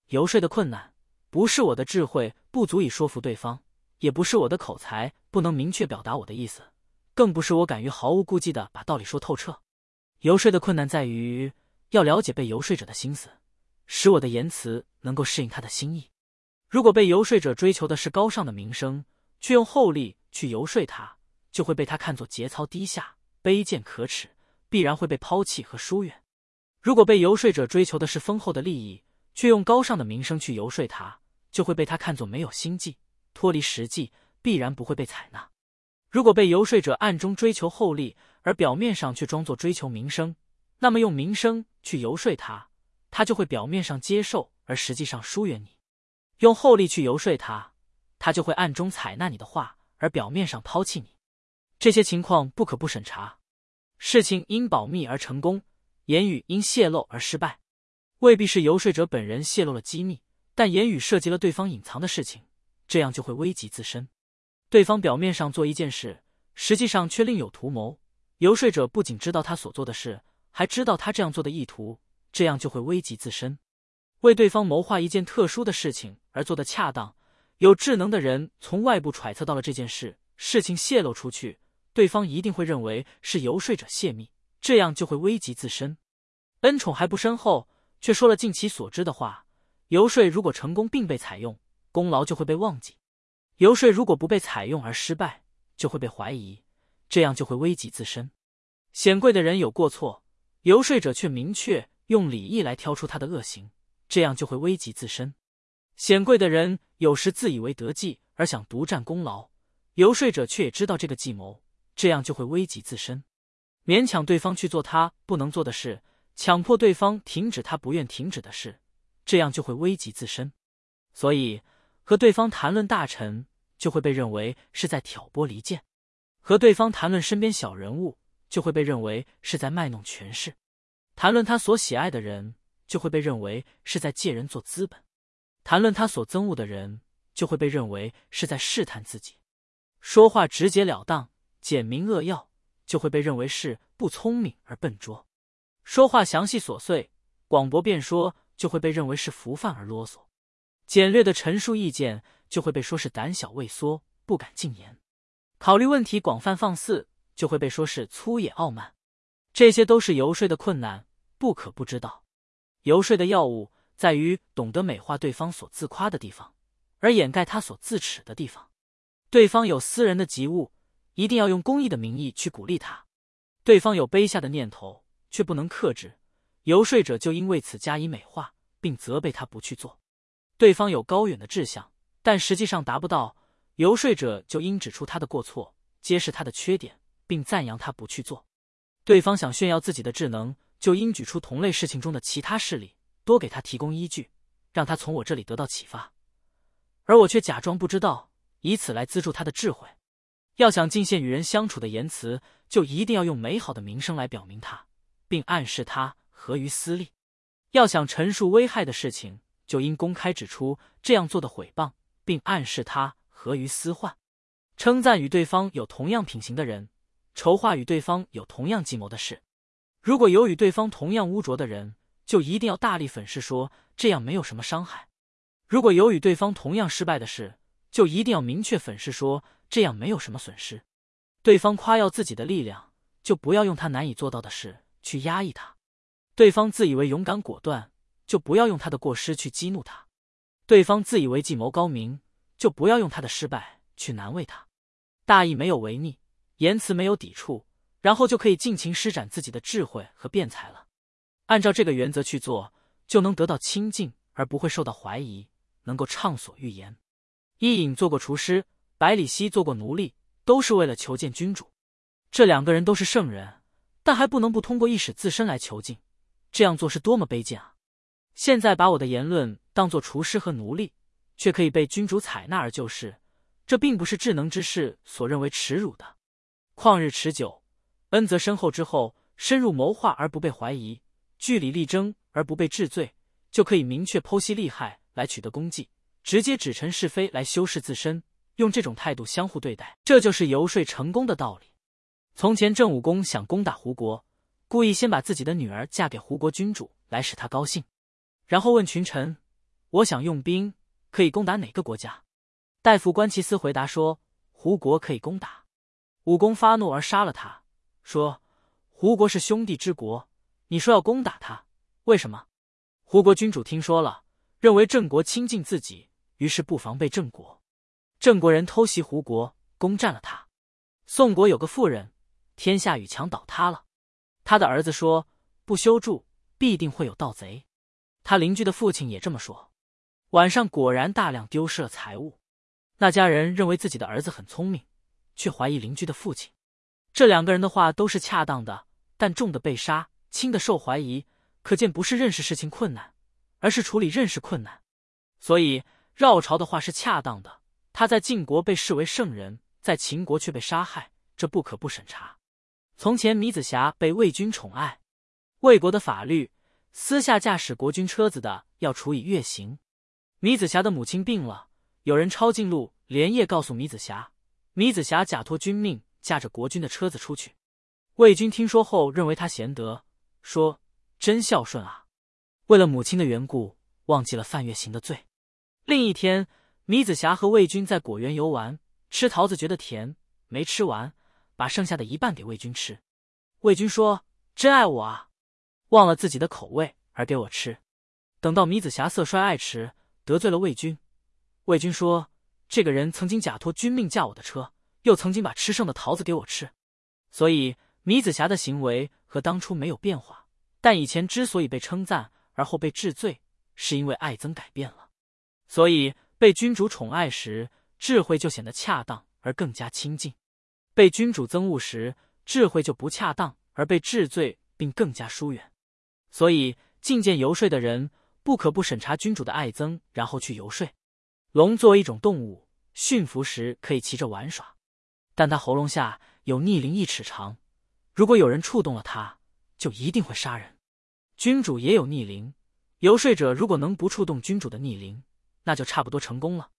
游说的困难，不是我的智慧不足以说服对方，也不是我的口才不能明确表达我的意思，更不是我敢于毫无顾忌地把道理说透彻。游说的困难在于要了解被游说者的心思，使我的言辞能够适应他的心意。如果被游说者追求的是高尚的名声，却用厚利去游说他，就会被他看作节操低下、卑贱可耻，必然会被抛弃和疏远。如果被游说者追求的是丰厚的利益，却用高尚的名声去游说他，就会被他看作没有心计、脱离实际，必然不会被采纳。如果被游说者暗中追求厚利，而表面上却装作追求名声，那么用名声去游说他，他就会表面上接受，而实际上疏远你；用厚利去游说他，他就会暗中采纳你的话，而表面上抛弃你。这些情况不可不审查。事情因保密而成功，言语因泄露而失败。未必是游说者本人泄露了机密，但言语涉及了对方隐藏的事情，这样就会危及自身。对方表面上做一件事，实际上却另有图谋，游说者不仅知道他所做的事，还知道他这样做的意图，这样就会危及自身。为对方谋划一件特殊的事情而做得恰当，有智能的人从外部揣测到了这件事，事情泄露出去，对方一定会认为是游说者泄密，这样就会危及自身。恩宠还不深厚，却说了尽其所知的话，游说如果成功并被采用，功劳就会被忘记；游说如果不被采用而失败，就会被怀疑，这样就会危及自身。显贵的人有过错，游说者却明确用礼义来挑出他的恶行，这样就会危及自身。显贵的人有时自以为得计而想独占功劳，游说者却也知道这个计谋，这样就会危及自身。勉强对方去做他不能做的事，强迫对方停止他不愿停止的事，这样就会危及自身。所以和对方谈论大臣，就会被认为是在挑拨离间；和对方谈论身边小人物，就会被认为是在卖弄权势；谈论他所喜爱的人，就会被认为是在借人做资本；谈论他所憎恶的人，就会被认为是在试探自己。说话直截了当、简明扼要，就会被认为是不聪明而笨拙；说话详细琐碎、广博辩说，就会被认为是浮泛而啰嗦；简略的陈述意见，就会被说是胆小畏缩、不敢进言；考虑问题广泛放肆，就会被说是粗野傲慢。这些都是游说的困难，不可不知道。游说的要务在于懂得美化对方所自夸的地方，而掩盖他所自耻的地方。对方有私人的急务，一定要用公益的名义去鼓励他；对方有卑下的念头，却不能克制，游说者就应为此加以美化，并责备他不去做。对方有高远的志向，但实际上达不到，游说者就应指出他的过错，揭示他的缺点，并赞扬他不去做。对方想炫耀自己的智能，就应举出同类事情中的其他事例，多给他提供依据，让他从我这里得到启发，而我却假装不知道，以此来资助他的智慧。要想尽现与人相处的言辞，就一定要用美好的名声来表明他，并暗示他合于私利。要想陈述危害的事情，就应公开指出这样做的毁谤，并暗示他合于私患。称赞与对方有同样品行的人，筹划与对方有同样计谋的事。如果有与对方同样污浊的人，就一定要大力粉饰说这样没有什么伤害；如果有与对方同样失败的事，就一定要明确粉饰说这样没有什么损失。对方夸耀自己的力量，就不要用他难以做到的事去压抑他；对方自以为勇敢果断，就不要用他的过失去激怒他；对方自以为计谋高明，就不要用他的失败去难为他。大意没有违逆，言辞没有抵触，然后就可以尽情施展自己的智慧和辩才了。按照这个原则去做，就能得到清净，而不会受到怀疑，能够畅所欲言。伊尹做过厨师，百里奚做过奴隶，都是为了求见君主。这两个人都是圣人，但还不能不通过意使自身来求进，这样做是多么卑贱啊！现在把我的言论当作厨师和奴隶，却可以被君主采纳而就事，这并不是智能之士所认为耻辱的。旷日持久，恩泽深厚之后，深入谋划而不被怀疑，据理力争而不被治罪，就可以明确剖析利害来取得功绩，直接指陈是非来修饰自身，用这种态度相互对待，这就是游说成功的道理。从前郑武公想攻打胡国，故意先把自己的女儿嫁给胡国君主来使他高兴，然后问群臣： 我想用兵，可以攻打哪个国家？大夫关其斯回答说，胡国可以攻打。武公发怒而杀了他，说，胡国是兄弟之国，你说要攻打他，为什么？胡国君主听说了，认为郑国亲近自己，于是不防备郑国。郑国人偷袭胡国，攻占了他。宋国有个妇人，天下与墙倒塌了。他的儿子说，不修筑，必定会有盗贼。他邻居的父亲也这么说。晚上果然大量丢失了财物。那家人认为自己的儿子很聪明，却怀疑邻居的父亲。这两个人的话都是恰当的，但重的被杀，轻的受怀疑，可见不是认识事情困难，而是处理认识困难。所以绕朝的话是恰当的，他在晋国被视为圣人，在秦国却被杀害，这不可不审查。从前米子瑕被魏军宠爱，魏国的法律，私下驾驶国君车子的要处以月刑。米子瑕的母亲病了，有人抄近路，连夜告诉米子瑕。米子瑕假托君命，驾着国君的车子出去。魏军听说后认为他贤德，说，真孝顺啊，为了母亲的缘故，忘记了犯月刑的罪。另一天，米子瑕和魏军在果园游玩，吃桃子觉得甜，没吃完，把剩下的一半给魏军吃。魏军说，真爱我啊，忘了自己的口味而给我吃。等到米子瑕色衰爱弛，得罪了魏军。魏军说，这个人曾经假托君命驾我的车，又曾经把吃剩的桃子给我吃。所以米子瑕的行为和当初没有变化，但以前之所以被称赞而后被治罪，是因为爱憎改变了。所以被君主宠爱时，智慧就显得恰当而更加亲近；被君主憎恶时，智慧就不恰当而被治罪并更加疏远。所以觐见游说的人，不可不审查君主的爱憎，然后去游说。龙作为一种动物，驯服时可以骑着玩耍，但它喉咙下有逆鳞1尺长，如果有人触动了它，就一定会杀人。君主也有逆鳞，游说者如果能不触动君主的逆鳞，那就差不多成功了。